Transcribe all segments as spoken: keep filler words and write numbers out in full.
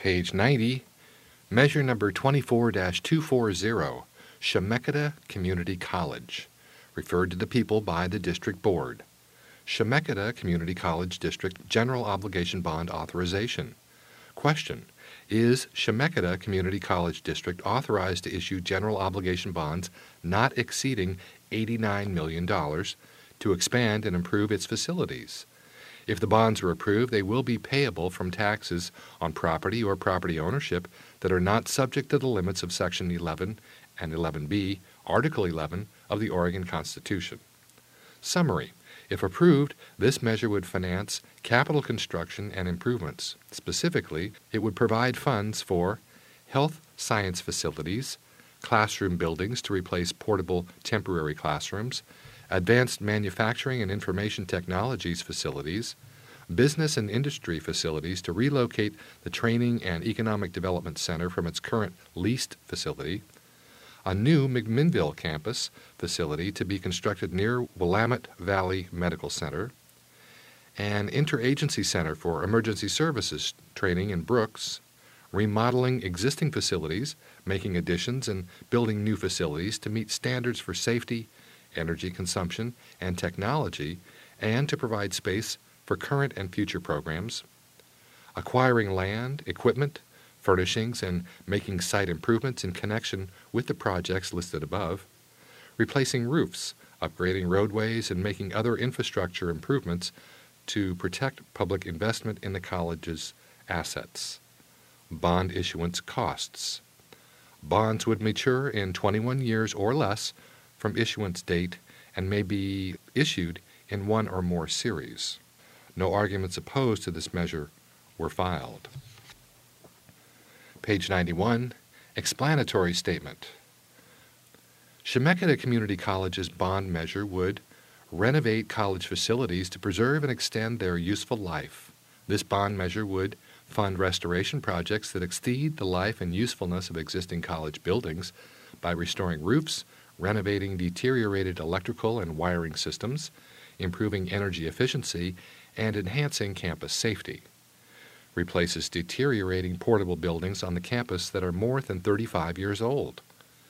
Page ninety, Measure number twenty-four dash two forty, Chemeketa Community College, referred to the people by the District Board. Chemeketa Community College District General Obligation Bond Authorization. Question: Is Chemeketa Community College District authorized to issue general obligation bonds not exceeding eighty-nine million dollars to expand and improve its facilities? If the bonds are approved, they will be payable from taxes on property or property ownership that are not subject to the limits of Section eleven and eleven B, Article eleven of the Oregon Constitution. Summary: If approved, this measure would finance capital construction and improvements. Specifically, it would provide funds for health science facilities, classroom buildings to replace portable temporary classrooms, advanced manufacturing and information technologies facilities, business and industry facilities to relocate the Training and Economic Development Center from its current leased facility, a new McMinnville campus facility to be constructed near Willamette Valley Medical Center, an interagency center for emergency services training in Brooks, remodeling existing facilities, making additions and building new facilities to meet standards for safety, energy consumption, and technology, and to provide space for current and future programs, acquiring land, equipment, furnishings, and making site improvements in connection with the projects listed above, replacing roofs, upgrading roadways, and making other infrastructure improvements to protect public investment in the college's assets. Bond issuance costs. Bonds would mature in twenty-one years or less from issuance date and may be issued in one or more series. No arguments opposed to this measure were filed. Page ninety-one, Explanatory Statement. Chemeketa Community College's bond measure would renovate college facilities to preserve and extend their useful life. This bond measure would fund restoration projects that exceed the life and usefulness of existing college buildings by restoring roofs, renovating deteriorated electrical and wiring systems, improving energy efficiency, and enhancing campus safety. Replaces deteriorating portable buildings on the campus that are more than thirty-five years old.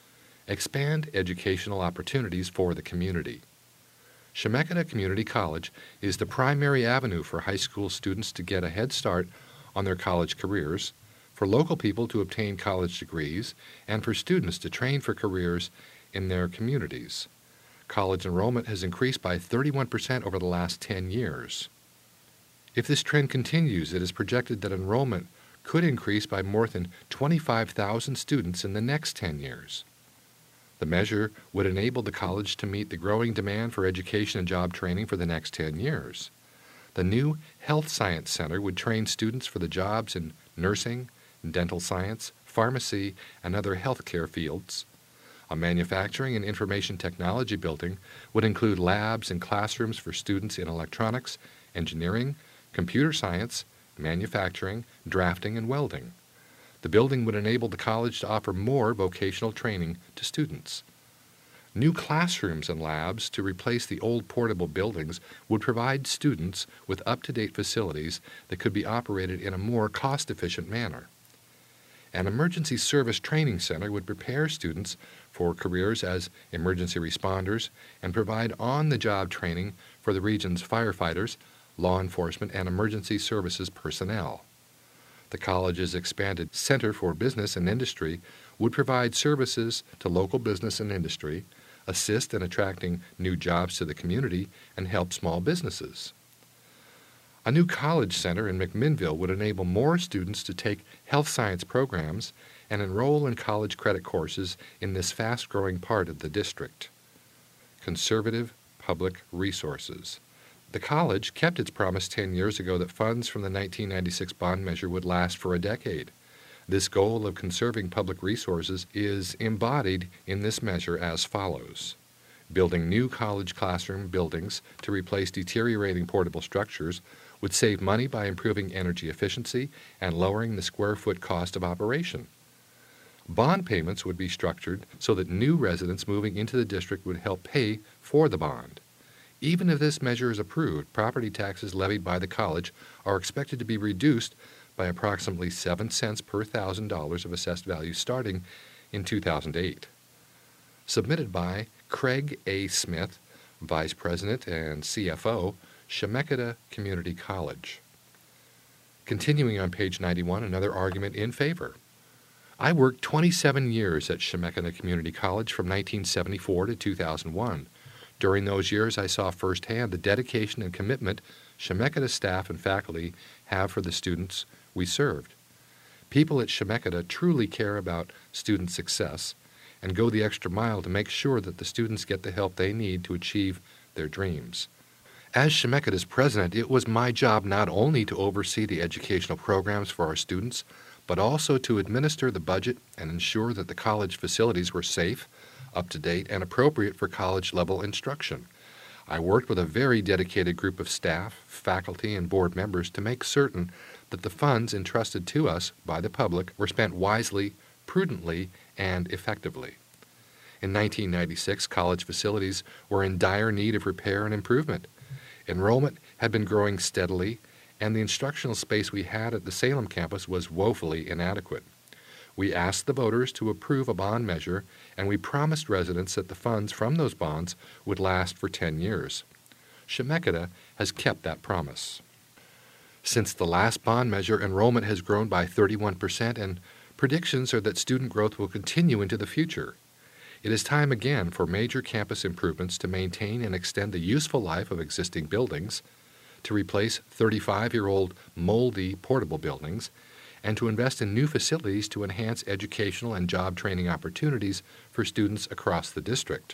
Expand educational opportunities for the community. Chemeketa Community College is the primary avenue for high school students to get a head start on their college careers, for local people to obtain college degrees, and for students to train for careers in their communities. College enrollment has increased by thirty-one percent over the last ten years. If this trend continues, it is projected that enrollment could increase by more than twenty-five thousand students in the next ten years. The measure would enable the college to meet the growing demand for education and job training for the next ten years. The new Health Science Center would train students for the jobs in nursing, dental science, pharmacy, and other healthcare fields. A manufacturing and information technology building would include labs and classrooms for students in electronics, engineering, computer science, manufacturing, drafting, and welding. The building would enable the college to offer more vocational training to students. New classrooms and labs to replace the old portable buildings would provide students with up-to-date facilities that could be operated in a more cost-efficient manner. An emergency service training center would prepare students for careers as emergency responders and provide on-the-job training for the region's firefighters, law enforcement, and emergency services personnel. The college's expanded Center for Business and Industry would provide services to local business and industry, assist in attracting new jobs to the community, and help small businesses. A new college center in McMinnville would enable more students to take health science programs and enroll in college credit courses in this fast-growing part of the district. Conservative public resources. The college kept its promise ten years ago that funds from the nineteen ninety-six bond measure would last for a decade. This goal of conserving public resources is embodied in this measure as follows. Building new college classroom buildings to replace deteriorating portable structures would save money by improving energy efficiency and lowering the square foot cost of operation. Bond payments would be structured so that new residents moving into the district would help pay for the bond. Even if this measure is approved, property taxes levied by the college are expected to be reduced by approximately seven cents per thousand dollars of assessed value starting in two thousand eight. Submitted by Craig A. Smith, Vice President and C F O, Chemeketa Community College. Continuing on page ninety-one, another argument in favor. I worked twenty-seven years at Chemeketa Community College from nineteen seventy-four to two thousand one. During those years, I saw firsthand the dedication and commitment Chemeketa staff and faculty have for the students we served. People at Chemeketa truly care about student success and go the extra mile to make sure that the students get the help they need to achieve their dreams. As Chemeketa's president, it was my job not only to oversee the educational programs for our students, but also to administer the budget and ensure that the college facilities were safe, up-to-date, and appropriate for college-level instruction. I worked with a very dedicated group of staff, faculty, and board members to make certain that the funds entrusted to us by the public were spent wisely, prudently, and effectively. In nineteen ninety-six, college facilities were in dire need of repair and improvement. Enrollment had been growing steadily, and the instructional space we had at the Salem campus was woefully inadequate. We asked the voters to approve a bond measure, and we promised residents that the funds from those bonds would last for ten years. Chemeketa has kept that promise. Since the last bond measure, enrollment has grown by thirty-one percent, and predictions are that student growth will continue into the future. It is time again for major campus improvements to maintain and extend the useful life of existing buildings, to replace thirty-five-year-old moldy portable buildings, and to invest in new facilities to enhance educational and job training opportunities for students across the district.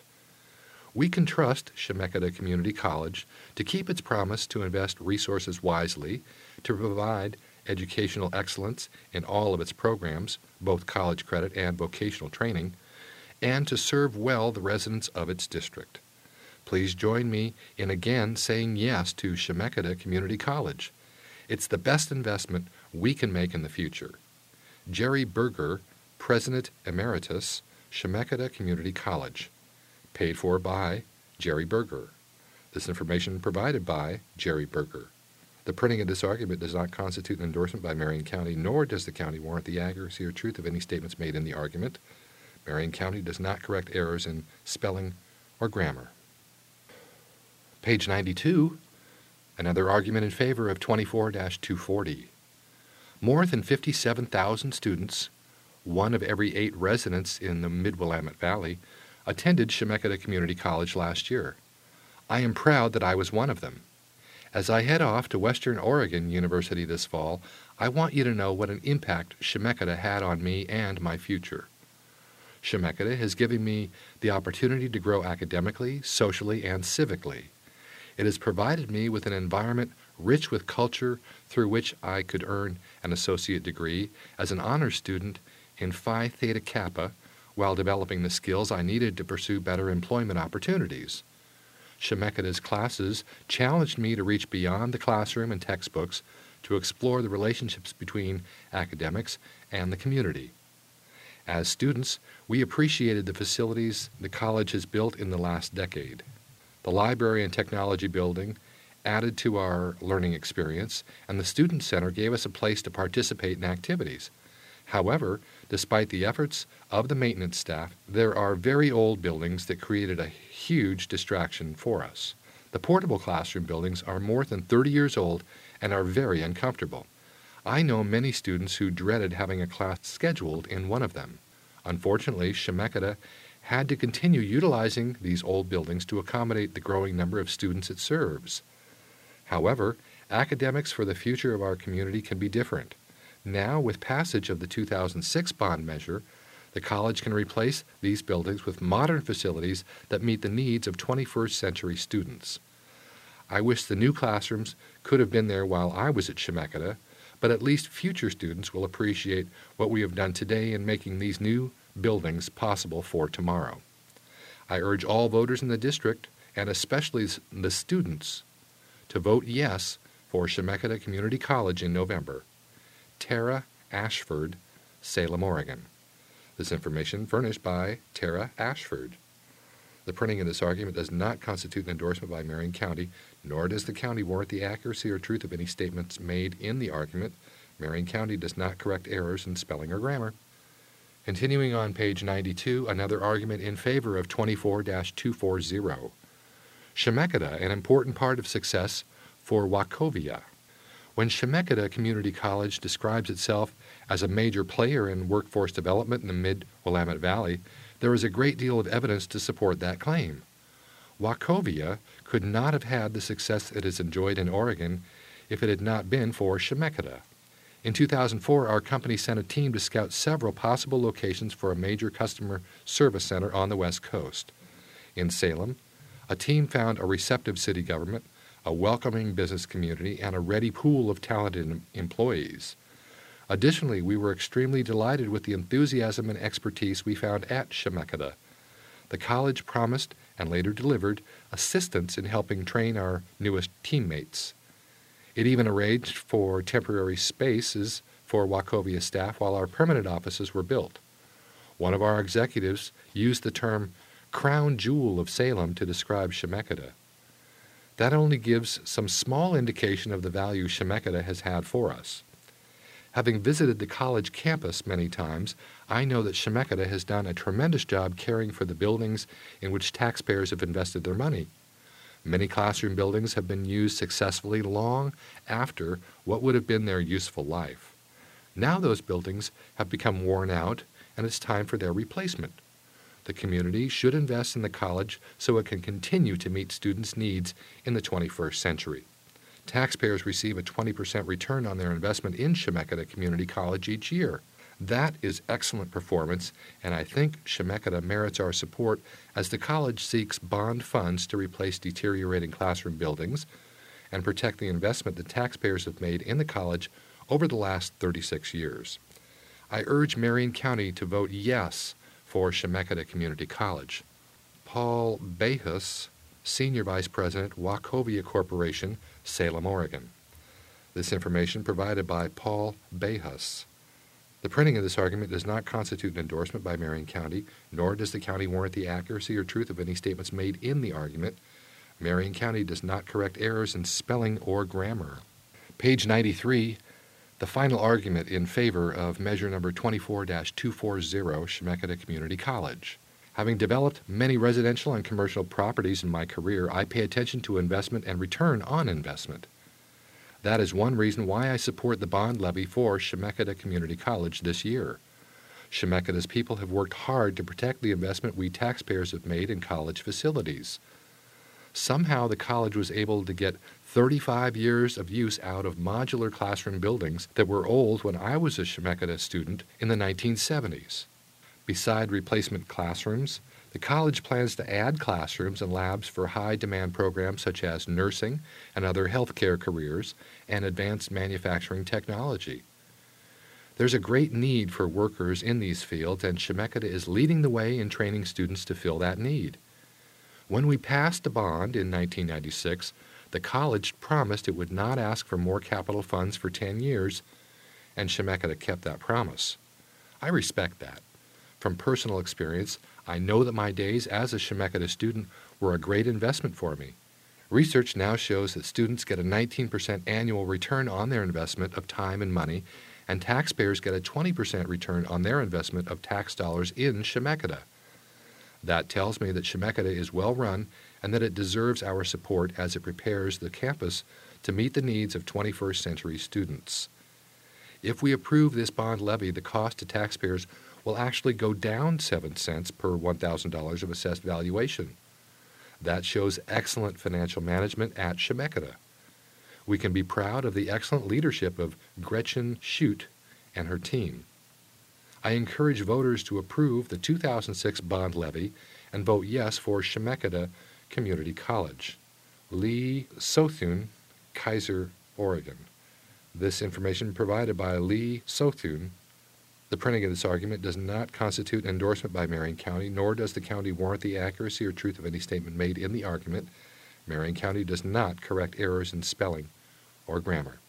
We can trust Chemeketa Community College to keep its promise to invest resources wisely, to provide educational excellence in all of its programs, both college credit and vocational training, and to serve well the residents of its district. Please join me in again saying yes to Chemeketa Community College. It's the best investment we can make in the future. Jerry Berger, President Emeritus, Chemeketa Community College. Paid for by Jerry Berger. This information provided by Jerry Berger. The printing of this argument does not constitute an endorsement by Marion County, nor does the county warrant the accuracy or truth of any statements made in the argument. Marion County does not correct errors in spelling or grammar. Page ninety-two, another argument in favor of twenty-four dash two forty. More than fifty-seven thousand students, one of every eight residents in the Mid-Willamette Valley, attended Chemeketa Community College last year. I am proud that I was one of them. As I head off to Western Oregon University this fall, I want you to know what an impact Chemeketa had on me and my future. Chemeketa has given me the opportunity to grow academically, socially, and civically. It has provided me with an environment rich with culture through which I could earn an associate degree as an honors student in Phi Theta Kappa while developing the skills I needed to pursue better employment opportunities. Chemeketa's classes challenged me to reach beyond the classroom and textbooks to explore the relationships between academics and the community. As students, we appreciated the facilities the college has built in the last decade. The library and technology building added to our learning experience, and the Student Center gave us a place to participate in activities. However, despite the efforts of the maintenance staff, there are very old buildings that created a huge distraction for us. The portable classroom buildings are more than thirty years old and are very uncomfortable. I know many students who dreaded having a class scheduled in one of them. Unfortunately, Chemeketa had to continue utilizing these old buildings to accommodate the growing number of students it serves. However, academics for the future of our community can be different. Now, with passage of the two thousand six bond measure, the college can replace these buildings with modern facilities that meet the needs of twenty-first century students. I wish the new classrooms could have been there while I was at Chemeketa, but at least future students will appreciate what we have done today in making these new buildings possible for tomorrow. I urge all voters in the district, and especially the students, to vote yes for Chemeketa Community College in November. Tara Ashford, Salem, Oregon. This information furnished by Tara Ashford. The printing of this argument does not constitute an endorsement by Marion County, nor does the county warrant the accuracy or truth of any statements made in the argument. Marion County does not correct errors in spelling or grammar. Continuing on page ninety-two, another argument in favor of twenty-four dash two forty. Chemeketa, an important part of success for Wachovia. When Chemeketa Community College describes itself as a major player in workforce development in the mid-Willamette Valley, there is a great deal of evidence to support that claim. Wachovia could not have had the success it has enjoyed in Oregon if it had not been for Chemeketa. In two thousand four, our company sent a team to scout several possible locations for a major customer service center on the West Coast. In Salem, a team found a receptive city government, a welcoming business community, and a ready pool of talented employees. Additionally, we were extremely delighted with the enthusiasm and expertise we found at Chemeketa. The college promised, and later delivered, assistance in helping train our newest teammates. It even arranged for temporary spaces for Wachovia staff while our permanent offices were built. One of our executives used the term crown jewel of Salem to describe Chemeketa. That only gives some small indication of the value Chemeketa has had for us. Having visited the college campus many times, I know that Chemeketa has done a tremendous job caring for the buildings in which taxpayers have invested their money. Many classroom buildings have been used successfully long after what would have been their useful life. Now those buildings have become worn out, and it's time for their replacement. The community should invest in the college so it can continue to meet students' needs in the twenty-first century. Taxpayers receive a twenty percent return on their investment in Chemeketa Community College each year. That is excellent performance, and I think Chemeketa merits our support as the college seeks bond funds to replace deteriorating classroom buildings and protect the investment that taxpayers have made in the college over the last thirty-six years. I urge Marion County to vote yes for Chemeketa Community College. Paul Behus, Senior Vice President, Wachovia Corporation, Salem, Oregon. This information provided by Paul Behus. The printing of this argument does not constitute an endorsement by Marion County, nor does the county warrant the accuracy or truth of any statements made in the argument. Marion County does not correct errors in spelling or grammar. Page ninety-three, the final argument in favor of measure number twenty-four dash two forty, Chemeketa Community College. Having developed many residential and commercial properties in my career, I pay attention to investment and return on investment. That is one reason why I support the bond levy for Chemeketa Community College this year. Chemeketa's people have worked hard to protect the investment we taxpayers have made in college facilities. Somehow the college was able to get thirty-five years of use out of modular classroom buildings that were old when I was a Chemeketa student in the nineteen seventies. Beside replacement classrooms, the college plans to add classrooms and labs for high-demand programs such as nursing and other healthcare careers and advanced manufacturing technology. There's a great need for workers in these fields, and Chemeketa is leading the way in training students to fill that need. When we passed the bond in nineteen ninety-six, the college promised it would not ask for more capital funds for ten years, and Chemeketa kept that promise. I respect that. From personal experience, I know that my days as a Chemeketa student were a great investment for me. Research now shows that students get a nineteen percent annual return on their investment of time and money, and taxpayers get a twenty percent return on their investment of tax dollars in Chemeketa. That tells me that Chemeketa is well run and that it deserves our support as it prepares the campus to meet the needs of twenty-first century students. If we approve this bond levy, the cost to taxpayers will actually go down seven cents per one thousand dollars of assessed valuation. That shows excellent financial management at Chemeketa. We can be proud of the excellent leadership of Gretchen Schutt and her team. I encourage voters to approve the two thousand six bond levy and vote yes for Chemeketa Community College. Lee Sothun, Kaiser, Oregon. This information provided by Lee Sothun. The printing of this argument does not constitute an endorsement by Marion County, nor does the county warrant the accuracy or truth of any statement made in the argument. Marion County does not correct errors in spelling or grammar.